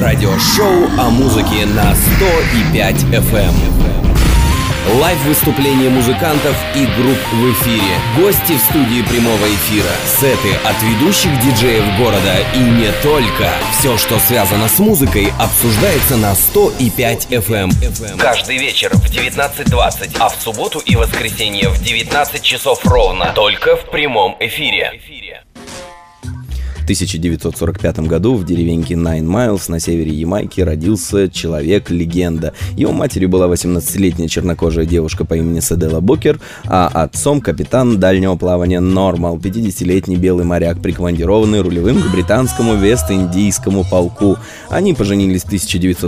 Радиошоу о музыке на 100,5 FM. Лайв-выступления музыкантов и групп в эфире. Гости в студии прямого эфира. Сеты от ведущих диджеев города и не только. Все, что связано с музыкой, обсуждается на 100,5 FM. Каждый вечер в 19:20, а в субботу и воскресенье в 19 часов ровно. Только в прямом эфире. В 1945 году в деревеньке Nine Miles на севере Ямайки родился человек-легенда. Его матерью была 18-летняя чернокожая девушка по имени Седела Букер, а отцом капитан дальнего плавания Нормал, 50-летний белый моряк, прикомандированный рулевым к британскому Вест-Индийскому полку. Они поженились в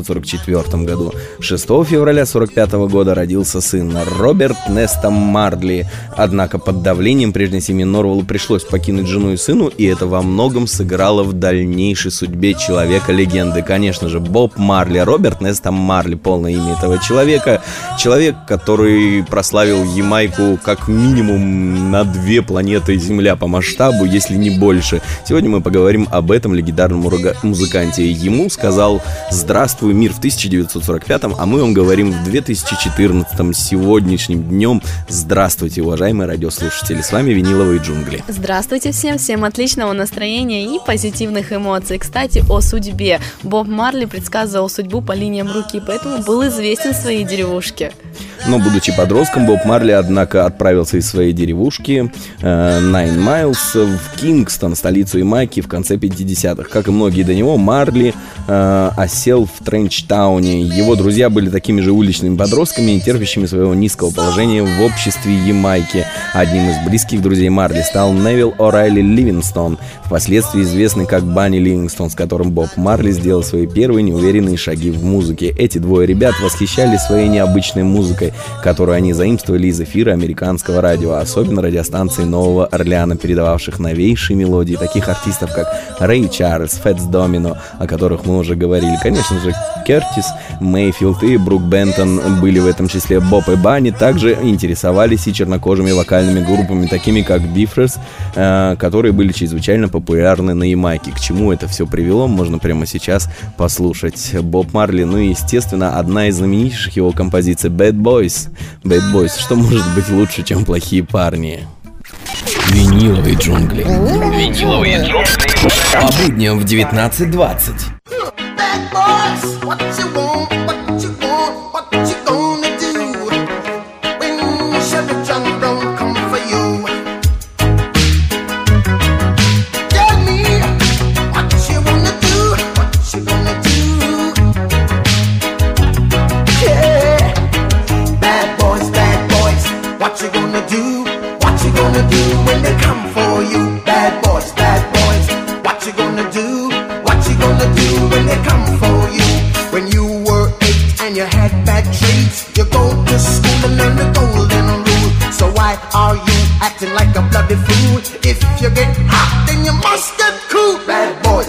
1944 году. 6 февраля 1945 года родился сын Роберт Неста Марли. Однако под давлением прежней семьи Норвалу пришлось покинуть жену и сыну, и это во многом сыграло в дальнейшей судьбе человека-легенды. Конечно же, Боб Марли. Роберт Неста Марли, полное имя этого человека. Человек, который прославил Ямайку как минимум на 2 планеты Земля по масштабу, если не больше. Сегодня мы поговорим об этом легендарном музыканте. Ему сказал «Здравствуй, мир» в 1945-м, а мы вам говорим в 2014-м, сегодняшним днем. Здравствуйте, уважаемые радиослушатели. С вами «Виниловые джунгли». Здравствуйте всем отличного настроения и позитивных эмоций. Кстати, о судьбе. Боб Марли предсказывал судьбу по линиям руки, поэтому был известен в своей деревушке. Но, будучи подростком, Боб Марли, однако, отправился из своей деревушки Nine Miles в Кингстон, столицу Ямайки, в конце 50-х. Как и многие до него, Марли осел в Тренчтауне. Его друзья были такими же уличными подростками, не терпящими своего низкого положения в обществе Ямайки. Одним из близких друзей Марли стал Невил О'Райли Ливингстон, впоследствии известный как Банни Ливингстон, с которым Боб Марли сделал свои первые неуверенные шаги в музыке. Эти двое ребят восхищались своей необычной музыкой, которую они заимствовали из эфира американского радио, особенно радиостанций Нового Орлеана, передававших новейшие мелодии таких артистов, как Рэй Чарльз, Фэтс Домино, о которых мы уже говорили. Конечно же, Кертис Мейфилд и Брук Бентон были в этом числе. Боб и Банни также интересовались и чернокожими вокальными группами, такими как Бифрес, которые были чрезвычайно популярны на Ямайке. К чему это все привело, можно прямо сейчас послушать. Боб Марли, ну и, естественно, одна из знаменитейших его композиций «Bad Boys». Bad Boys, что может быть лучше, чем плохие парни? Виниловые джунгли. Виниловые джунгли. По будням в 19:20. Like a bloody fool. If you get hot, then you must get cool. Bad boys,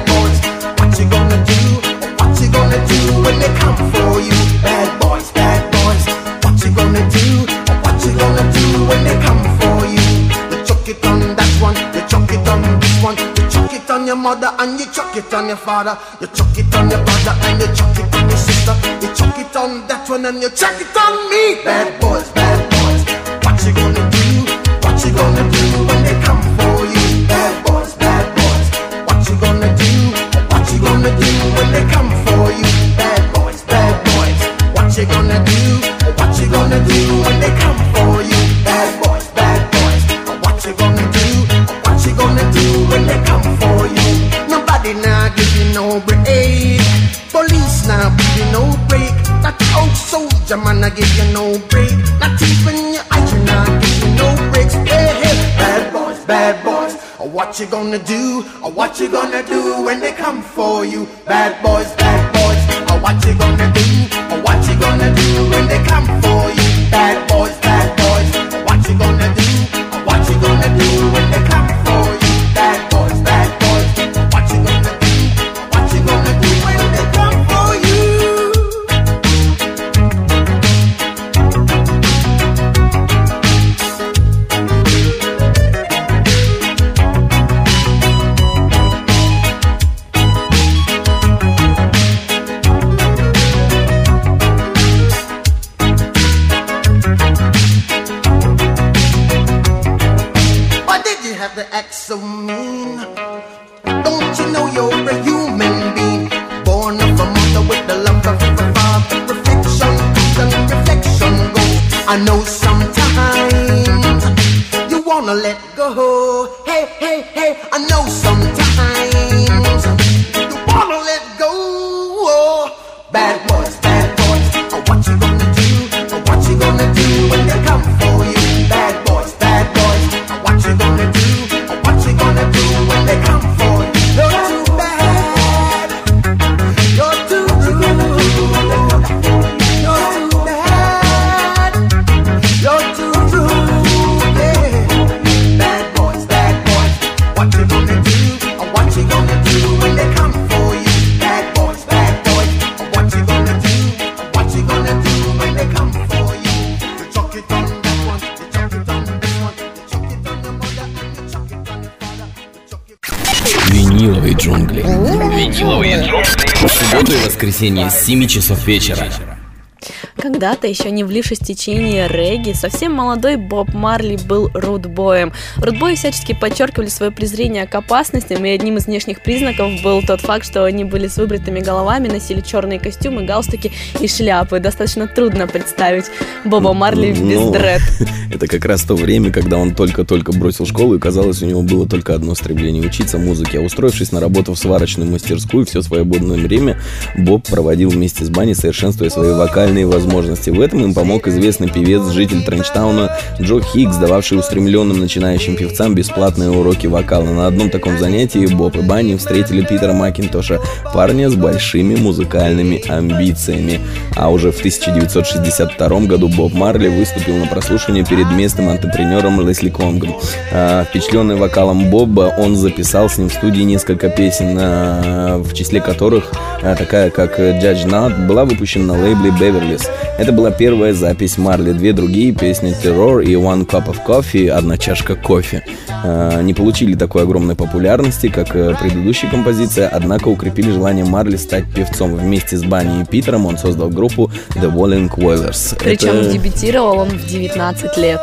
what you gonna do? What you gonna do when they come for you? Bad boys, what you gonna do? What you gonna do when they come for you? You chuck it on that one, you chuck it on this one, you chuck it on your mother and you chuck it on your father, you chuck it on your brother and you chuck it on your sister, you chuck it on that one and you chuck it on me. Bad boys, what you gonna do? What you gonna do when they come for you? Bad boys, what you gonna do? What you gonna do when they come for you? Bad boys, what you gonna do? What you gonna do when they come for you? Bad boys, what you gonna do? What you gonna do when they come for you? Nobody now give you no break. Police now give you no break. That old soldier man now give you no break. Not even your eyes now give you no breaks. Hey, bad boys, what you gonna do? What you gonna do when they come for you? Bad boys, what you gonna do? What you gonna do when they come for you? Bad boys, what you gonna do? What you gonna do when they come for you? Bad boys, what you gonna do? What you gonna do when they come for you? have to act so mean? Don't you know you're a human being, born of a mother with the love of a father? Reflection comes and reflection goes. I know sometimes you wanna let go. Hey, hey, hey, I know sometimes you wanna let go. Bad boys, what you gonna do? What you gonna do when they come for you? Bad boys, what you gonna do? What you gonna do when they come for you? You're too bad, you're too rude, you're too bad, you're too rude, yeah. Bad boys, what you gonna do? What you gonna do when they come for you? Bad boys, what you gonna do? What you gonna do when they come for you? You chuck it on that one, you chuck it on this one, you chuck it on your mother and you chuck it on your father, you chuck it. Виниловые джунгли. Виниловые джунгли. В субботу и воскресенье с 7 часов вечера. Когда-то, еще не влившись в течение регги, совсем молодой Боб Марли был рудбоем. Рудбои всячески подчеркивали свое презрение к опасностям, и одним из внешних признаков был тот факт, что они были с выбритыми головами, носили черные костюмы, галстуки и шляпы. Достаточно трудно представить Боба Марли без дред. Это как раз то время, когда он только-только бросил школу, и казалось, у него было только одно стремление — учиться музыке. А устроившись на работу в сварочную мастерскую, все свободное время Боб проводил вместе с Банни, совершенствуя свои вокальные возможности. В этом им помог известный певец, житель Тренчтауна Джо Хиггс, дававший устремленным начинающим певцам бесплатные уроки вокала. На одном таком занятии Боб и Банни встретили Питера Макинтоша, парня с большими музыкальными амбициями. А уже в 1962 году Боб Марли выступил на прослушивании перед местным антрепренером Лесли Конгом. Впечатленный вокалом Боба, он записал с ним в студии несколько песен, в числе которых такая, как «Judge Not», была выпущена на лейбле Beverly's. Это была первая запись Марли. Две другие песни «Terror» и «One Cup of Coffee» — «Одна чашка кофе» не получили такой огромной популярности, как предыдущая композиция, однако укрепили желание Марли стать певцом. Вместе с Банни и Питером он создал группу The Walling Wailers. Причем дебютировал он в 19 лет.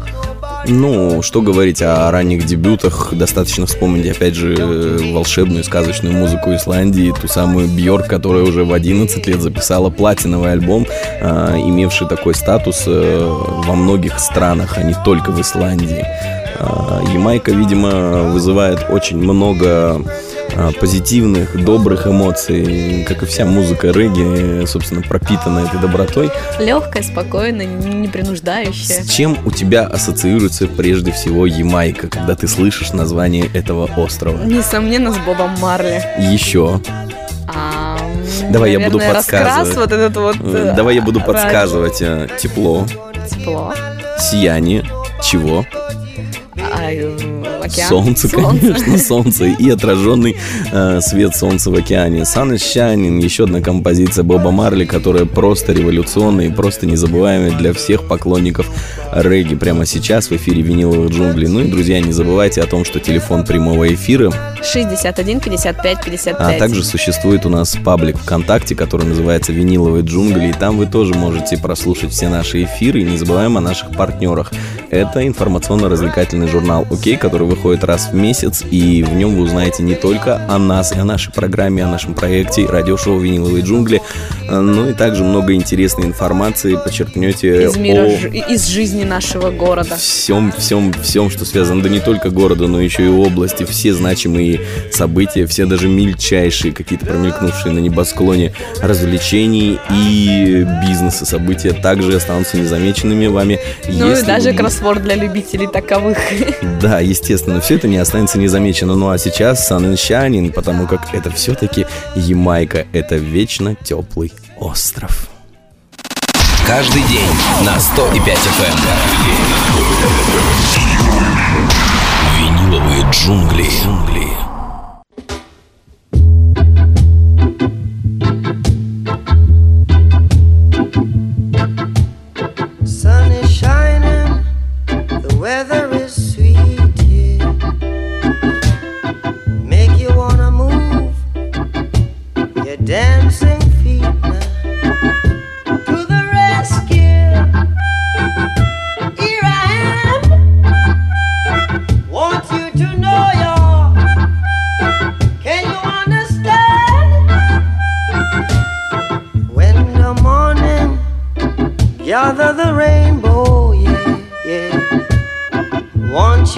Ну, что говорить о ранних дебютах, достаточно вспомнить, опять же, волшебную сказочную музыку Исландии, ту самую Бьорк, которая уже в 11 лет записала платиновый альбом, имевший такой статус во многих странах, а не только в Исландии. Ямайка, видимо, вызывает очень много позитивных, добрых эмоций, как и вся музыка регги, собственно, пропитана этой добротой. Легкая, спокойная, непринуждающая. С чем у тебя ассоциируется прежде всего Ямайка, когда ты слышишь название этого острова? Несомненно, с Бобом Марли. Еще. Давай, наверное, я буду подсказывать. Вот этот вот, давай я буду подсказывать. Тепло. Тепло. Сияние. Чего? Океан. Солнце, конечно, солнце и отраженный свет солнца в океане. Sun is Shining, еще одна композиция Боба Марли, которая просто революционная и просто незабываемая для всех поклонников регги. Прямо сейчас в эфире «Виниловых джунглей». Ну и, друзья, не забывайте о том, что телефон прямого эфира 61 55 55. А также существует у нас паблик ВКонтакте, который называется «Виниловые джунгли», и там вы тоже можете прослушать все наши эфиры. И не забываем о наших партнерах. Это информационно-развлекательный журнал «Окей», который выходит раз в месяц, и в нем вы узнаете не только о нас и о нашей программе, о нашем проекте радиошоу «Виниловые джунгли», но и также много интересной информации почерпнете из мира, из жизни нашего города. Всем, что связано, да не только города, но еще и области, все значимые события, все даже мельчайшие, какие-то промелькнувшие на небосклоне развлечений и бизнеса события также останутся незамеченными вами. Ну и даже кроссворд для любителей таковых. Да, естественно, все это не останется незамечено. Ну а сейчас Sun and Shining, потому как это все-таки Ямайка, это вечно теплый остров. Каждый день на 105 FM. Виниловые джунгли. Sun is shining, the weather is sweet, yeah. Make you wanna move your dancing feet now. To the rescue, here I am. Want you to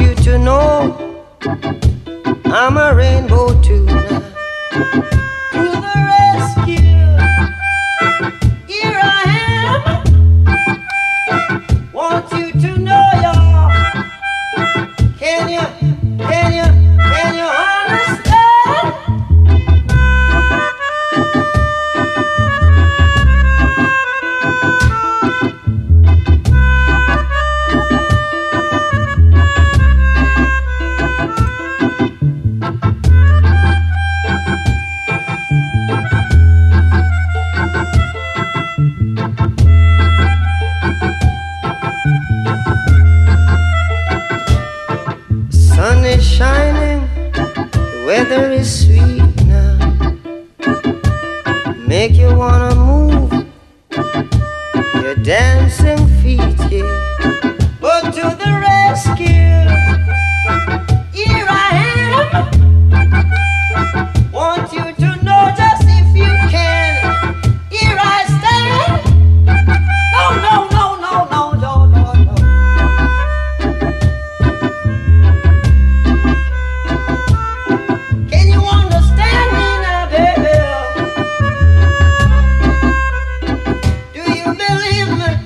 you to know I'm a rainbow too now. To the rescue, here I am. Want you to know, y'all. Can you understand? Sun is shining, the weather is sweet now. Make you wanna move your dancing feet, yeah. But to the rescue, here I am. Want you to know just if you can. Here I stand. No, no, no, no, no, no, no, no. Can you understand me now, baby? Do you believe me?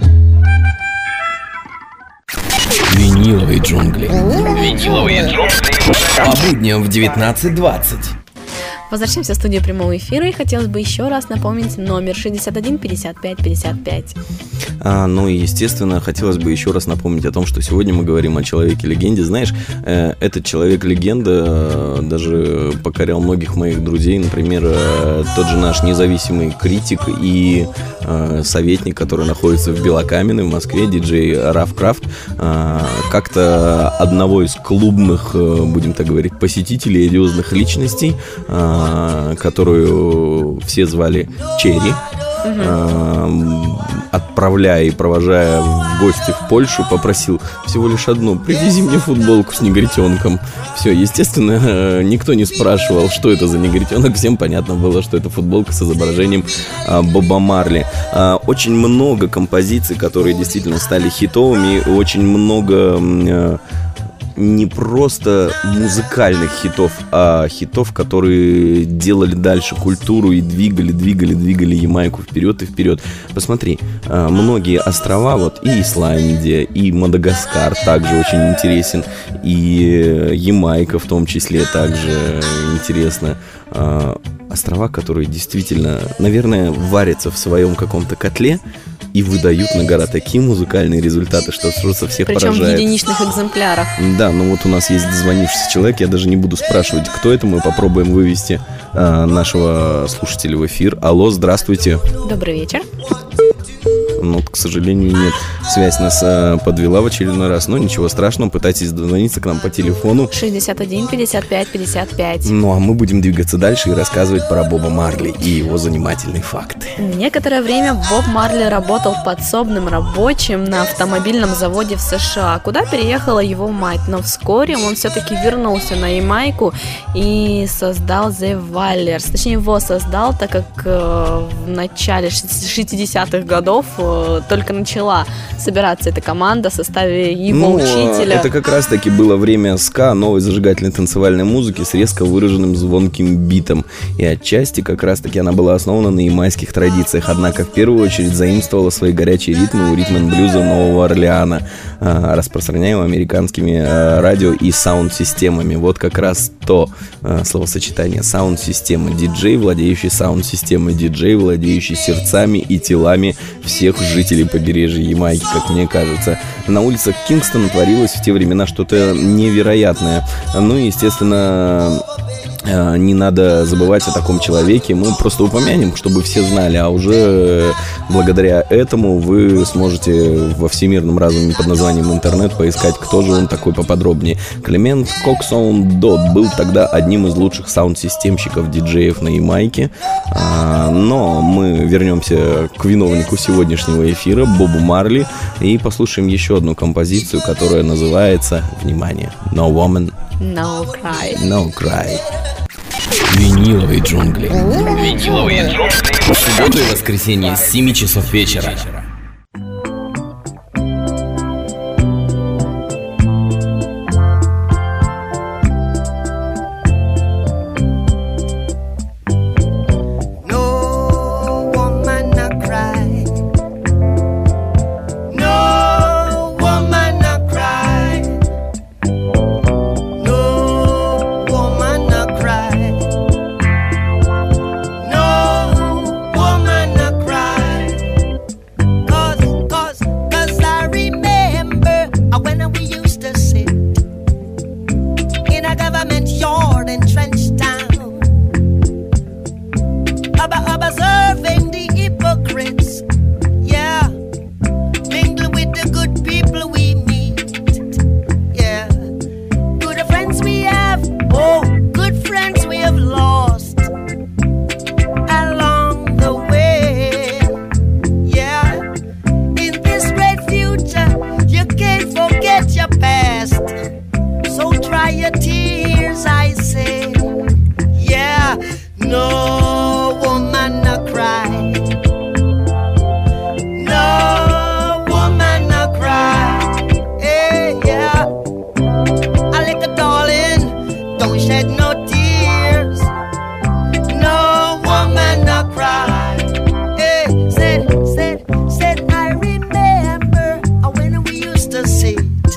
Виниловые джунгли. Виниловые джунгли. По будням в 19:20. Возвращаемся в студию прямого эфира, и хотелось бы еще раз напомнить номер 61 55 55. Ну и, естественно, хотелось бы еще раз напомнить о том, что сегодня мы говорим о человеке-легенде. Знаешь, этот человек-легенда даже покорял многих моих друзей. Например, тот же наш независимый критик и советник, который находится в Белокаменной, в Москве, диджей Раф Крафт, как-то одного из клубных, будем так говорить, посетителей, одиозных личностей, которую все звали Черри, отправляя и провожая в гости в Польшу, попросил всего лишь одну: привези мне футболку с негритенком. Все, естественно, никто не спрашивал, что это за негритенок. Всем понятно было, что это футболка с изображением Боба Марли. Очень много композиций, которые действительно стали хитовыми, очень много не просто музыкальных хитов, а хитов, которые делали дальше культуру и двигали Ямайку вперед и вперед. Посмотри, многие острова, вот и Исландия, и Мадагаскар также очень интересен, и Ямайка в том числе также интересно. Острова, которые действительно, наверное, варятся в своем каком-то котле и выдают на гора такие музыкальные результаты, что со всех Причем поражает. в единичных экземплярах. Да, ну вот у нас есть дозвонившийся человек, я даже не буду спрашивать, кто это, мы попробуем вывести нашего слушателя в эфир. Алло, здравствуйте. Добрый вечер. Ну, к сожалению, нет. Связь нас подвела в очередной раз, но ничего страшного, пытайтесь дозвониться к нам по телефону 61 55 55. Ну, а мы будем двигаться дальше и рассказывать про Боба Марли и его занимательные факты. Некоторое время Боб Марли работал подсобным рабочим на автомобильном заводе в США, куда переехала его мать, но вскоре он все-таки вернулся на Ямайку и создал The Wailers. Точнее, его создал, так как в начале 60-х годов только начала собираться эта команда в составе его учителя. Это как раз-таки было время ска, новой зажигательной танцевальной музыки с резко выраженным звонким битом. И отчасти как раз-таки она была основана на ямайских традициях, однако в первую очередь заимствовала свои горячие ритмы у ритм-н-блюза Нового Орлеана, распространяемого американскими радио и саунд-системами. Вот как раз то словосочетание саунд-система. Диджей, владеющий саунд-системой, диджей, владеющий сердцами и телами всех жителей побережья Ямайки, как мне кажется. На улицах Кингстона творилось в те времена что-то невероятное. Ну и, естественно, не надо забывать о таком человеке. Мы просто упомянем, чтобы все знали, а уже благодаря этому вы сможете во всемирном разуме под названием интернет поискать, кто же он такой поподробнее. Клемент Коксаун Дот был тогда одним из лучших саунд-системщиков, диджеев на Ямайке. Но мы вернемся к виновнику сегодняшнего эфира, Бобу Марли, и послушаем еще одну композицию, которая называется, внимание, No Woman, No Cry. No Cry. Виниловые джунгли. Виниловые джунгли. В субботу и воскресенье с 7 часов вечера. trench town, observing the hypocrites. Yeah, mingle with the good people we meet. Yeah, good friends we have, oh, good friends we have lost along the way. Yeah, in this great future, you can't forget your past. So dry your tears, I say. Yeah, no woman no cry. No woman no cry. Hey, yeah. I like a darling, don't shed no tears. No woman no cry. Hey, said, I remember when we used to sit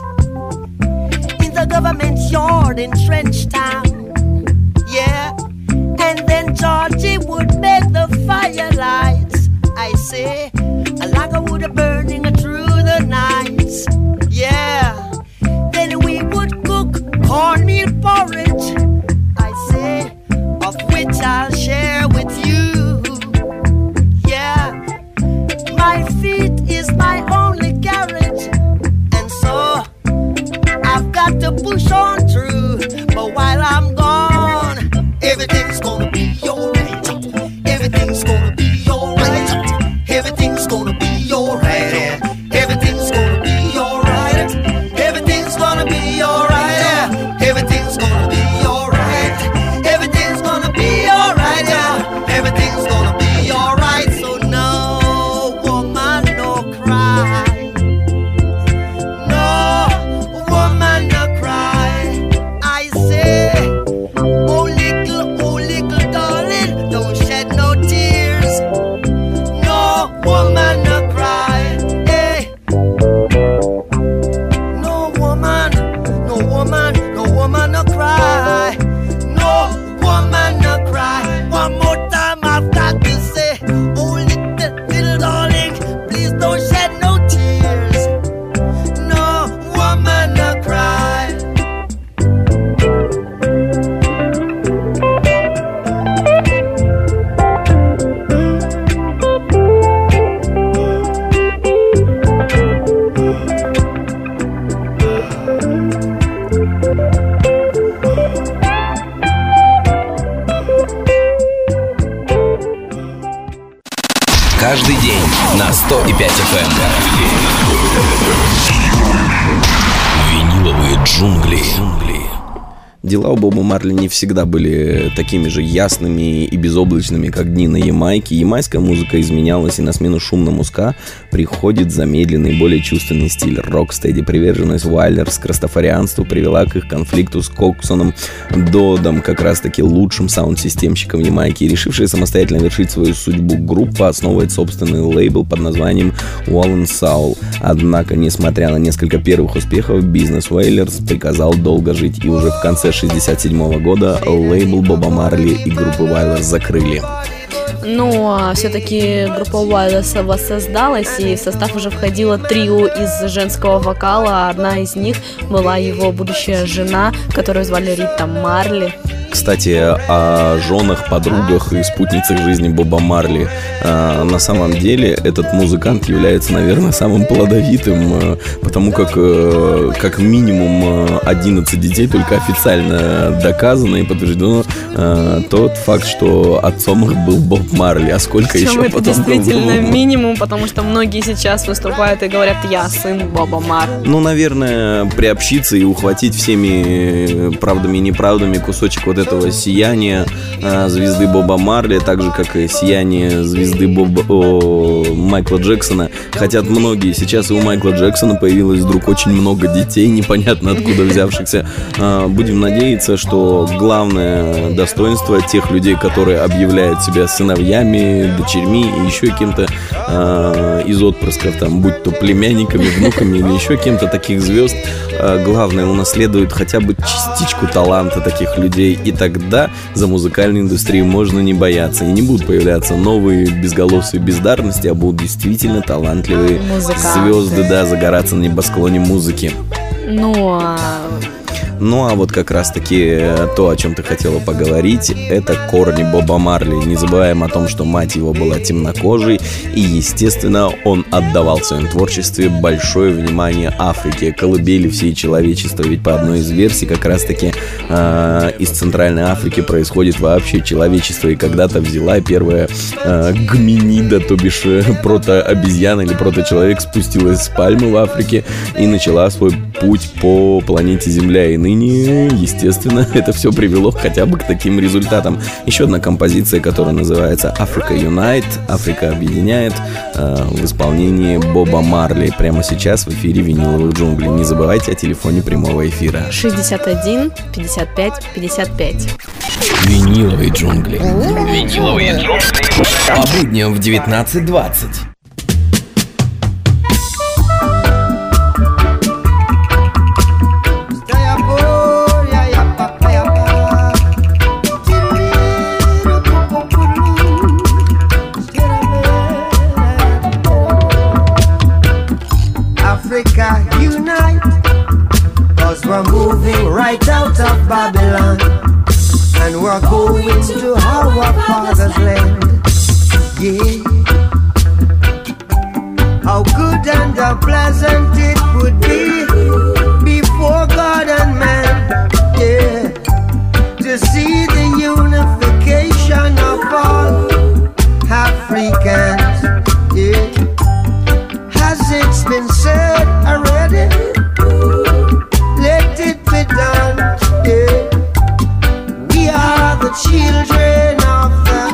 in the government yard in Trench Town. Yeah, and then Georgie would make the firelights. I say, a log of wood burning through the nights. Yeah, then we would cook cornmeal porridge. I say, of which I'll share with you. Yeah, my feet is my only carriage, and so I've got to push on through. But while I'm gone, everything's gonna be alright. Everything's gonna be alright. Everything's gonna be alright. Everything's gonna be alright. Everything's gonna be alright. Everything's gonna be alright. Everything's gonna be alright. Everything's gonna be alright. So no woman no cry. No woman no cry. I say, oh little darling, don't shed no tears. No woman no cry. Hey, no woman no cry. No woman no cry. One more time I've got to say, oh little darling, please don't shed no tears. No woman no cry. Каждый день на 105 FM. Виниловые джунгли. Дела у Боба Марли не всегда были такими же ясными и безоблачными, как дни на Ямайке. Ямайская музыка изменялась, и на смену шумному ска приходит замедленный, более чувственный стиль рокстеди. Приверженность Уайлерс к растафарианству привела к их конфликту с Коксоном Додом, как раз-таки лучшим саунд-системщиком Ямайки. И решившая самостоятельно вершить свою судьбу, группа основывает собственный лейбл под названием Wall & Soul. Однако, несмотря на несколько первых успехов, бизнес Уайлерс приказал долго жить, и уже в конце 1967 года лейбл Боба Марли и группы Уайлерс закрыли. Но все-таки группа Уайлерс воссоздалась, и в состав уже входило трио из женского вокала. Одна из них была его будущая жена, которую звали Рита Марли. Кстати, о женах, подругах и спутницах жизни Боба Марли. На самом деле этот музыкант является, наверное, самым плодовитым, потому как минимум 11 детей только официально доказано и подтверждено тот факт, что отцом их был Боб Марли. А сколько Причем еще это потом действительно было? минимум, потому что многие сейчас выступают и говорят: я сын Боба Марли. Ну, наверное, приобщиться и ухватить всеми правдами и неправдами кусочек вот этого сияния звезды Боба Марли, так же, как и сияние звезды Майкла Джексона. Хотят многие. Сейчас и у Майкла Джексона появилось вдруг очень много детей, непонятно откуда взявшихся. Будем надеяться, что главное достоинство тех людей, которые объявляют себя сыновьями, дочерьми и еще кем-то из отпрысков, там, будь то племянниками, внуками или еще кем-то таких звезд, главное унаследует хотя бы частичку таланта таких людей, и тогда за музыкальную индустрию можно не бояться, и не будут появляться новые безголосые бездарности, а будут действительно талантливые звезды, да, загораться на небосклоне музыки. Ну а вот как раз-таки то, о чем ты хотела поговорить, это корни Боба Марли. Не забываем о том, что мать его была темнокожей, и, естественно, он отдавал в своем творчестве большое внимание Африке, колыбели всей человечества. Ведь по одной из версий как раз-таки из Центральной Африки происходит вообще человечество, и когда-то взяла первая гоминида, то бишь прото-обезьяна или прото-человек, спустилась с пальмы в Африке и начала свой путь по планете Земля. И ныне, естественно, это все привело хотя бы к таким результатам. Еще одна композиция, которая называется Africa Unite, Африка объединяет, в исполнении Боба Марли. Прямо сейчас в эфире «Виниловых джунглей». Не забывайте о телефоне прямого эфира. 61 55 55. Виниловые джунгли. Виниловые джунгли. По будням в 19:20. Africa unite, 'cause we're moving right out of Babylon, and we're going to our father's land. Yeah. How good and how pleasant it would be before God and man, yeah, to see the unification of all Africans, yeah. Has it been said already? Let it be done, yeah. We are the children of the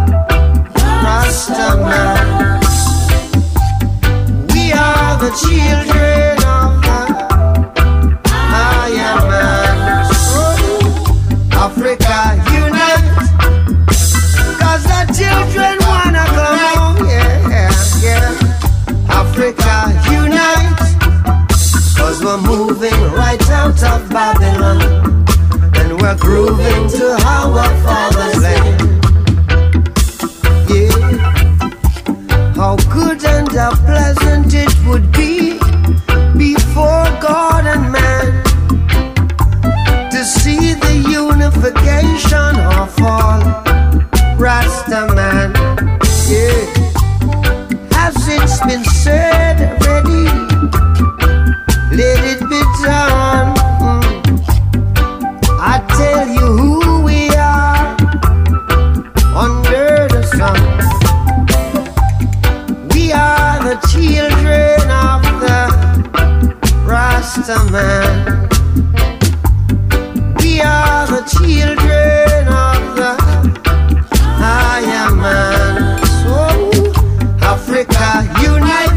Rasta man. We are the children of the Iron Man. Africa unite, 'cause the children wanna come home, yeah, yeah. Africa unite, 'cause we're moving right out of Babylon, and we're grooving to our father's land. Yeah. How good and how pleasant it would be before God and man to see the unification of all Rasta man. Yeah. Has it been said already? Let it be done. I tell you who we are under the sun. We are the children of the Rasta man. We are the children of the Iron Man. So Africa unite,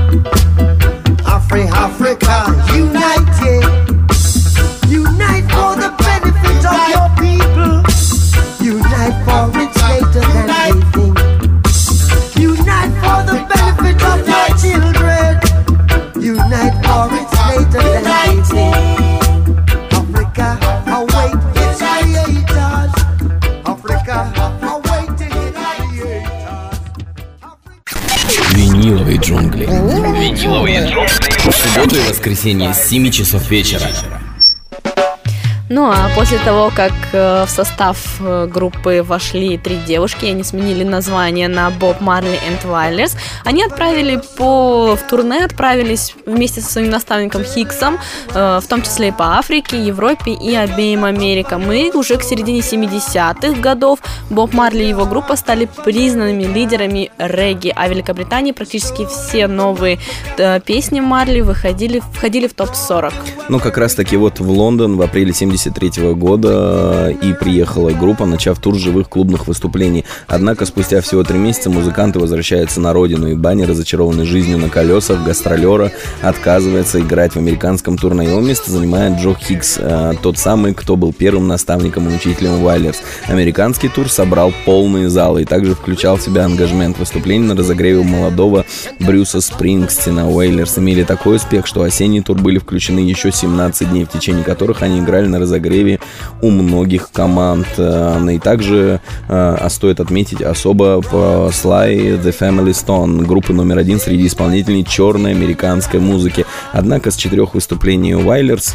Africa unite, yeah. Unite for the benefit of your people. Unite for it's later than they think. Unite for the benefit of your children. Unite for it's later than they think. Africa, await its creators. Africa, awaiting its creators. Виниловые джунгли. Виниловые джунгли. В субботу и воскресенье с 7 часов вечера. Ну а после того, как в состав группы вошли 3 девушки, они сменили название на Bob Marley and Wailers, они в турне отправились вместе со своим наставником Хиксом, в том числе и по Африке, Европе и обеим Америкам. И уже к середине 70-х годов Боб Марли и его группа стали признанными лидерами регги, а в Великобритании практически все новые песни Марли входили в топ-40. Ну, как раз таки вот в Лондон в апреле 1973 года и приехала группа, начав тур живых клубных выступлений. Однако спустя всего 3 месяца музыканты возвращаются на родину, и Банни, разочарованный жизнью на колесах гастролера, отказывается играть в американском турне. Его место занимает Джо Хикс, тот самый, кто был первым наставником и учителем Wailers. Американский тур собрал полные залы и также включал в себя ангажемент выступлений на разогреве молодого Брюса Спрингстина. Wailers имели такой успех, что осенний тур были включены еще 17 дней, в течение которых они играли на разогреве у многих команд. И также стоит отметить особо по Sly The Family Stone, группы номер 1 среди исполнителей черной американской музыки. Однако с 4 выступлений Wailers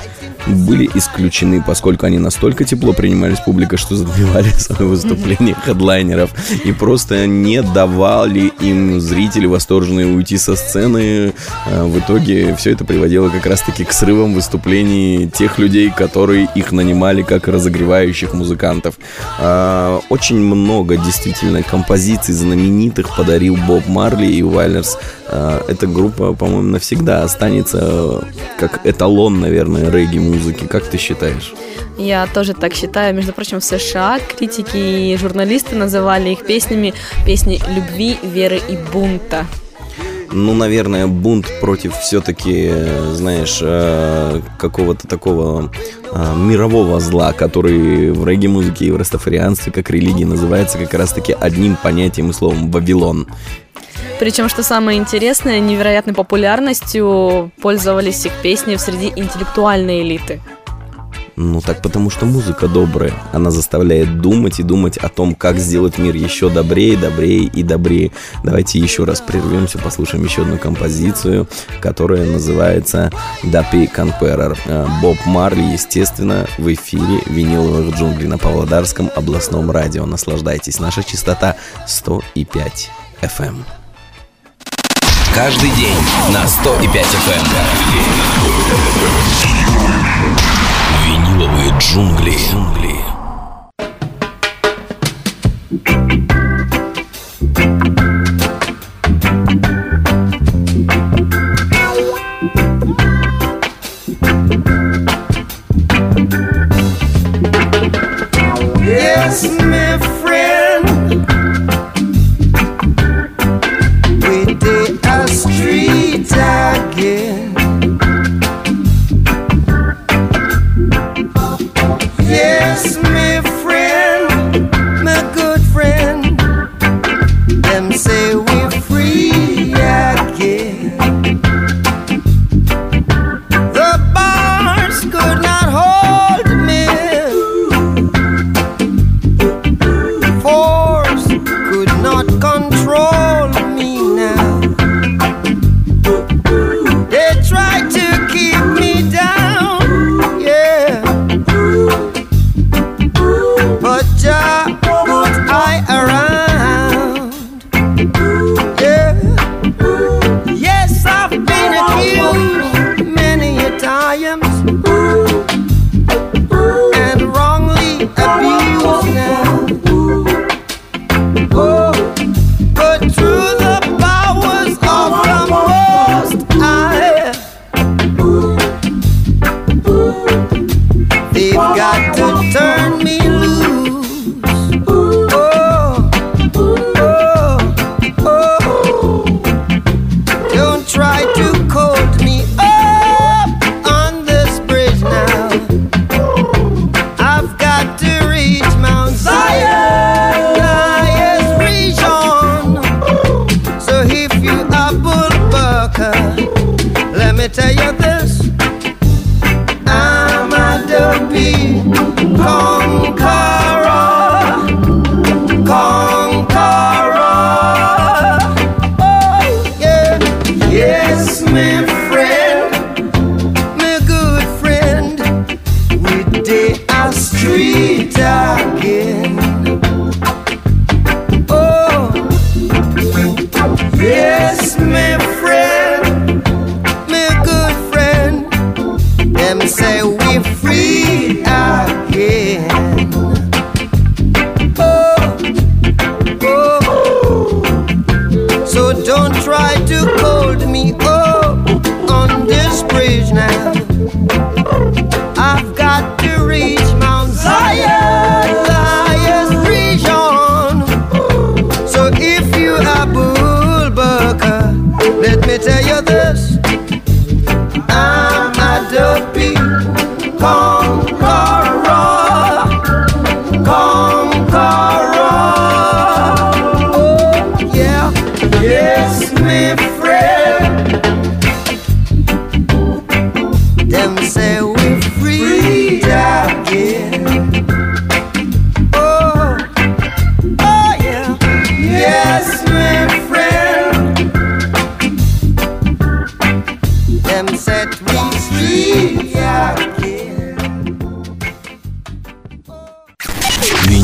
были исключены, поскольку они настолько тепло принимались публикой, что забивали свои выступления хедлайнеров и просто не давали им, зрители восторженные, уйти со сцены. В итоге все это приводило как раз-таки к срывам выступлений тех людей, которые их нанимали как разогревающих музыкантов. Очень много действительно композиций знаменитых подарил Боб Марли и Wailers. Эта группа, по-моему, навсегда останется как эталон, наверное, регги-музыки. Как ты считаешь? Я тоже так считаю. Между прочим, в США критики и журналисты называли их песни любви, веры и бунта. Ну, наверное, бунт против все-таки, знаешь, какого-то такого мирового зла, который в регги-музыке и в растафарианстве, как религии, называется как раз-таки одним понятием и словом — Вавилон. Причем, что самое интересное, невероятной популярностью пользовались их песни среди интеллектуальной элиты. Ну так потому что музыка добрая. Она заставляет думать и думать о том, как сделать мир еще добрее, добрее и добрее. Давайте еще раз прервемся, послушаем еще одну композицию, которая называется «Дапи Конперер». Боб Марли, естественно, в эфире «Виниловых джунглей» на Павлодарском областном радио. Наслаждайтесь. Наша частота 100,5 FM. Каждый день на 100,5 FM. Виниловые джунгли. Yes, my friend, we did a street again. Yes, my friend, my good friend, them say we're free again. The bars could not hold me, force could not control me now. They tried to keep me down, yeah, but Jah put I around, yeah. Yes, I've been accused many a times and wrongly abused now. Oh, but through the powers of the Most High, they've got to turn me loose. Oh, oh, oh. Don't try to coat me up on this bridge now. I've got to reach Mount Zion, highest region. So if you are bullbucker, let me tell you this: I'm a dopey conqueror.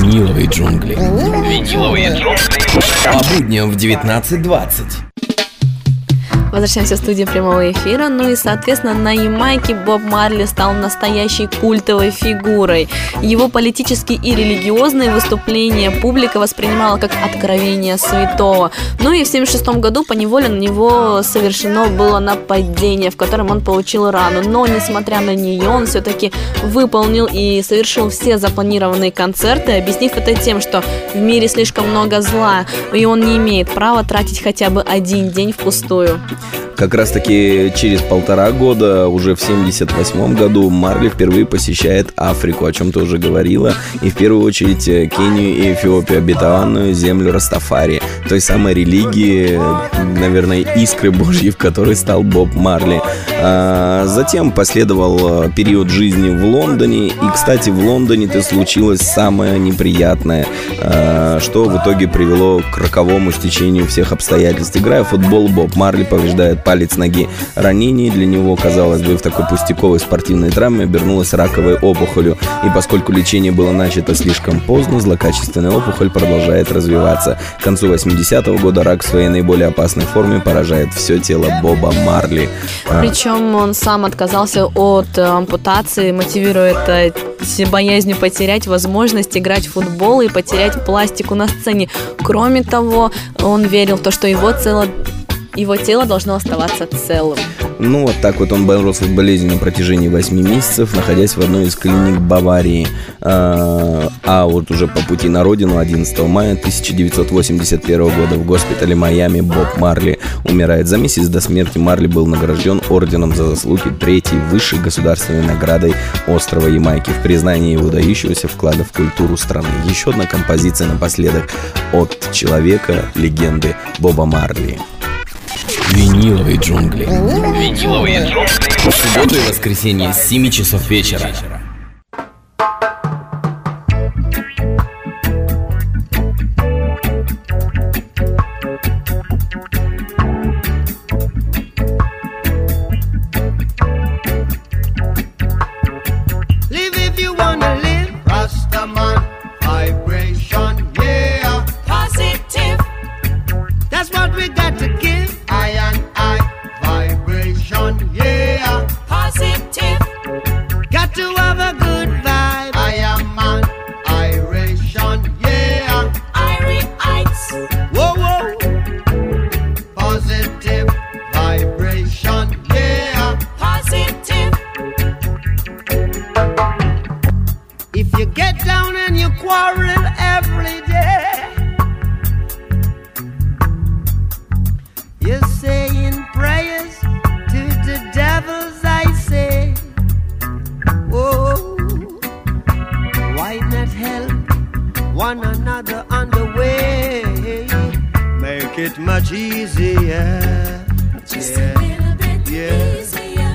Виниловые джунгли. Виниловые джунгли. По будням в 19:20. Возвращаемся в студию прямого эфира. Ну и, соответственно, на Ямайке Боб Марли стал настоящей культовой фигурой. Его политические и религиозные выступления публика воспринимала как откровение святого. Ну и в 1976 году поневоле на него совершено было нападение, в котором он получил рану. Но, несмотря на нее, он все-таки выполнил и совершил все запланированные концерты, объяснив это тем, что в мире слишком много зла, и он не имеет права тратить хотя бы один день впустую. Как раз таки через 1,5 года, уже в 1978 году, Марли впервые посещает Африку, о чем ты уже говорила, и в первую очередь Кению и Эфиопию, обетованную землю Растафари, той самой религии, наверное, искры Божьей, в которой стал Боб Марли. Затем последовал период жизни в Лондоне, и, кстати, в Лондоне-то случилось самое неприятное, что в итоге привело к роковому стечению всех обстоятельств. Играя в футбол, Боб Марли повреждает палец ноги. Ранение для него, казалось бы, в такой пустяковой спортивной травме обернулось раковой опухолью. И поскольку лечение было начато слишком поздно, злокачественная опухоль продолжает развиваться. К концу 80-го года рак в своей наиболее опасной форме поражает все тело Боба Марли. Причем он сам отказался от ампутации, мотивируя это боязнью потерять возможность играть в футбол и потерять пластику на сцене. Кроме того, он верил в то, что его тело должно оставаться целым. Ну, вот так вот он боролся с болезнью на протяжении 8 месяцев, находясь в одной из клиник Баварии. А вот уже по пути на родину 11 мая 1981 года в госпитале Майами Боб Марли умирает. За месяц до смерти Марли был награжден орденом за заслуги, 3-й высшей государственной наградой острова Ямайки в признании выдающегося вклада в культуру страны. Еще одна композиция напоследок от человека, легенды Боба Марли. Виниловые джунгли. Виниловые джунгли. В субботу и воскресенье с 7 часов вечера. Live if you wanna live. Rastaman vibration, yeah. Positive. That's what we got to give. I and I vibration, yeah. Positive. Got to have a good vibe. I am an iration, yeah. Irites. Whoa, whoa. Positive vibration, yeah. Positive. If you get down and you quarrel every day, you're saying prayers to the devils, I say. Oh, why not help one another on the way? Make it much easier. Just a little bit easier.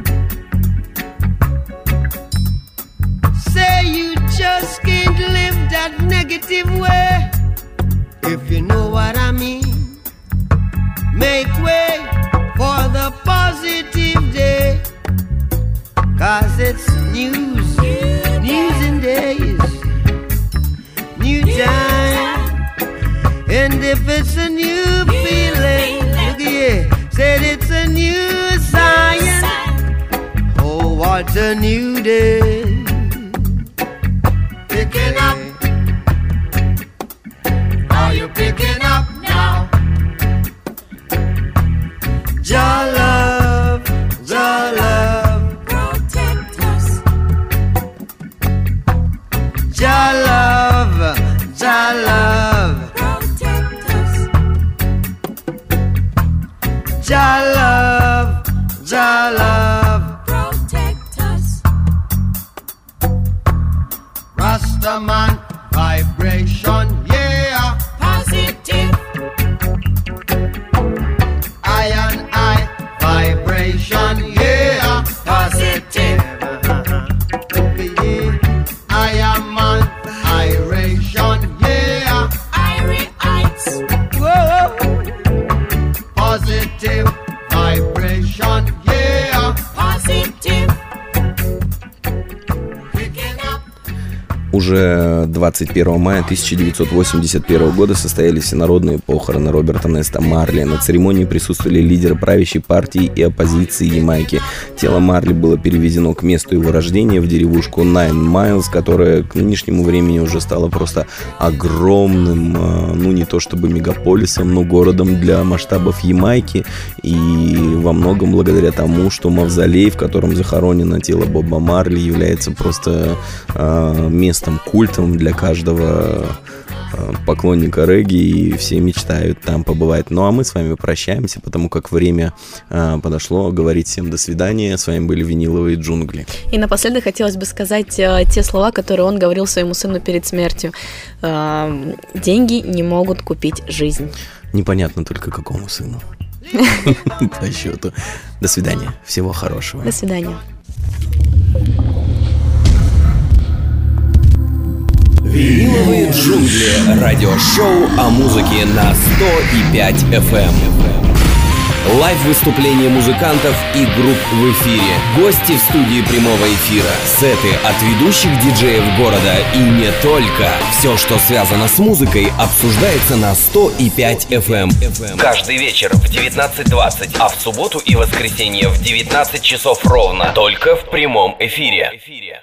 Say you just can't live that negative way, if you know what I mean. Make way for the positive day, 'cause it's news and days, new time. And if it's a new feeling, look here, said it's a new science. Oh, what a new day. Picking up. Are you picking up now? Jah love, protect us. Jah love, protect us. Jah love, protect us. Rastaman vibration, yeah. Positive. I and I vibration, yeah. Positive. I am an iration, yeah. Irites. Whoa. Positive vibration, yeah. Positive. Picking up. Уже 21 мая 1981 года состоялись всенародные похороны Роберта Неста Марли. На церемонии присутствовали лидеры правящей партии и оппозиции Ямайки. Тело Марли было перевезено к месту его рождения в деревушку Nine Miles, которая к нынешнему времени уже стала просто огромным, ну не то чтобы мегаполисом, но городом для масштабов Ямайки. И во многом благодаря тому, что мавзолей, в котором захоронено тело Боба Марли, является просто местом культом для каждого поклонника регги, и все мечтают там побывать. Ну а мы с вами прощаемся, потому как время подошло говорить всем до свидания. С вами были Виниловые джунгли. И напоследок хотелось бы сказать те слова, которые он говорил своему сыну перед смертью. Деньги не могут купить жизнь. Непонятно только какому сыну. По счету. До свидания. Всего хорошего. До свидания. Виниловые джунгли. Радиошоу о музыке на 100,5 FM. Лайв-выступления музыкантов и групп в эфире. Гости в студии прямого эфира. Сеты от ведущих диджеев города и не только. Все, что связано с музыкой, обсуждается на 100,5 FM. Каждый вечер в 19:20, а в субботу и воскресенье в 19 часов ровно. Только в прямом эфире.